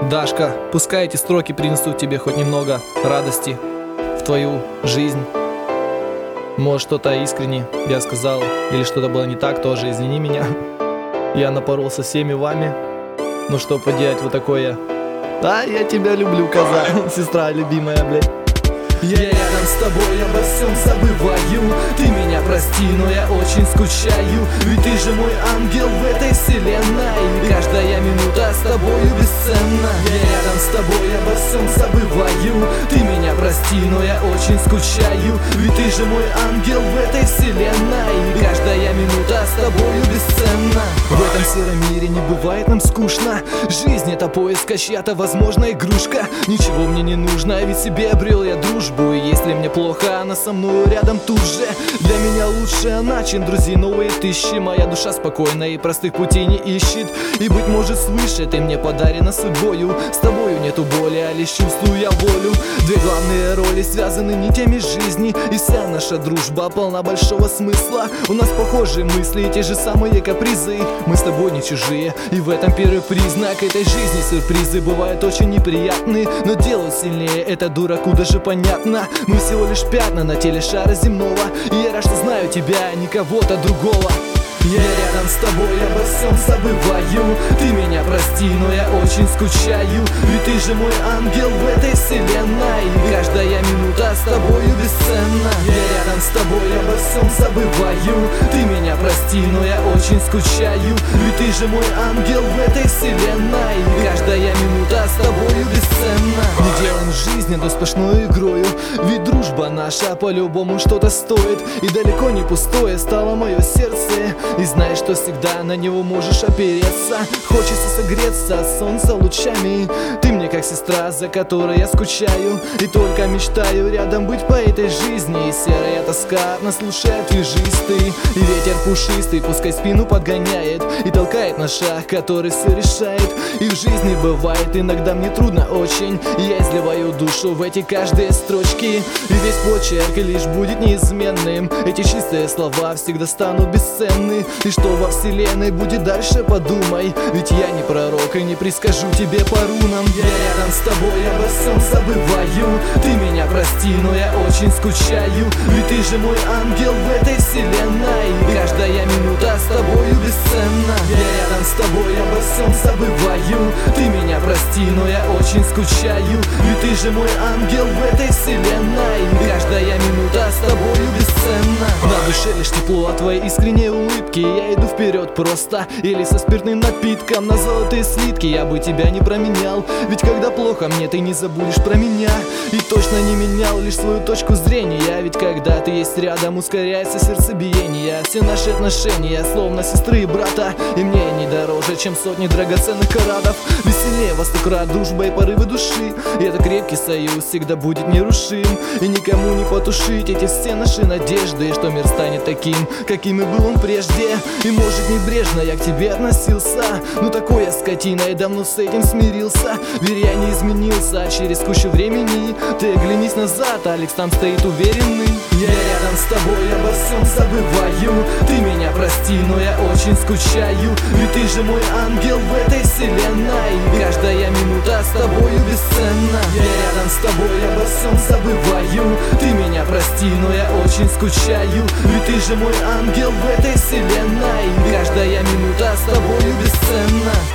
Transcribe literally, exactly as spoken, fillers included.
Дашка, пускай эти строки принесут тебе хоть немного радости в твою жизнь. Может, что-то искренне я сказал, или что-то было не так, тоже извини меня. Я напоролся всеми вами. Ну что поделать, вот такое. А, я тебя люблю, коза, сестра любимая, блядь. Я рядом с тобой, обо всем забываю. Ты меня прости, но я очень скучаю. Ведь ты же мой ангел в этой вселенной. Каждая минута с тобою бесценна. Я рядом с тобой, обо всем забываю. Ты меня прости, но я очень скучаю. Ведь ты же мой ангел в этой вселенной. Каждая минута с тобою бесценна. В этом сером мире не бывает нам скучно. Жизнь — это поиск, а чья-то, возможно, игрушка. Ничего мне не нужно, ведь себе обрел я дружбу. И если мне плохо, она со мной рядом тут же. Для меня лучше она, чем друзей новые тысячи. Моя душа спокойна и простых путей не ищет. И, быть может, свыше ты мне подарена судьбою. С тобою нету боли, а лишь чувствую я волю. Две главные роли связаны нитями жизни. И вся наша дружба полна большого смысла. У нас похожие мысли и те же самые капризы. Мы с тобой не чужие, и в этом первый признак этой жизни. Сюрпризы бывают очень неприятны, но делают сильнее, это дураку даже понятно. Мы всего лишь пятна на теле шара земного. И я рад, что знаю тебя, а не кого-то другого. Я рядом с тобой, обо всем забываю. Ты меня прости, но я очень скучаю. Ведь ты же мой ангел в этой вселенной. Каждая минута с тобою бесценна. Я рядом с тобой, обо всем забываю. Ты меня прости, но я очень скучаю. Ведь ты же мой ангел в этой вселенной. Каждая минута с тобою бесценна. Не делаем жизнь эту сплошной игрою. Ведь дружба наша по-любому что-то стоит. И далеко не пустое стало мое сердце. И знаешь, что всегда на него можешь опереться. Хочется согреться от солнца лучами. Ты мне как сестра, за которой я скучаю. И только мечтаю рядом быть по этой жизни. И серая тоска нас слушает визжистый. И ветер пушистый пускай спину подгоняет и толкает на шаг, который все решает. И в жизни бывает иногда мне трудно очень. И я изливаю душу в эти каждые строчки. И весь почерк лишь будет неизменным. Эти чистые слова всегда станут бесценны. И что во вселенной будет дальше, подумай. Ведь я не пророк и не предскажу тебе по рунам. Я рядом с тобой, обо всем забываю. Ты меня прости, но я очень скучаю. Ведь ты же мой ангел в этой вселенной. Каждая минута с тобою бесценна. Я рядом с тобой, обо всем забываю. Ты меня прости, но я очень скучаю. Ведь ты же мой ангел в этой вселенной. Каждая минута с тобою бесценна. На душе лишь тепло от твоей искренней улыбки. Я иду вперед просто, или со спиртным напитком. На золотые слитки я бы тебя не променял. Ведь когда плохо мне, ты не забудешь про меня. И точно не менял лишь свою точку зрения. Ведь когда ты есть рядом, ускоряется сердцебиение. Все наши отношения словно сестры и брата. И мне не дороже, чем сотни драгоценных каратов. Веселее во сто крат дружба и порывы души. И это крепкий союз всегда будет нерушим. И никому не потушить эти все наши надежды, что мир станет таким, каким и был он прежде. И может небрежно я к тебе относился, но такой я скотина и давно с этим смирился. Верь, я не изменился, а через кучу времени ты оглянись назад, Алекс там стоит уверенный. Я рядом с тобой, обо всем забываю. Ты меня прости, но я очень скучаю. Ведь ты же мой ангел в этой вселенной. Каждая минута с тобою бесценна. Я рядом с тобой, обо всем забываю. Ты меня прости, но я очень скучаю. Ведь ты же мой ангел в этой вселенной. Каждая минута с тобою бесценна.